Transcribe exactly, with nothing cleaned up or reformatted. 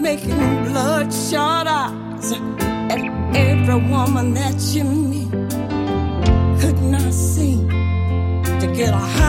making bloodshot eyes at every woman that you meet. Could not seem to get a high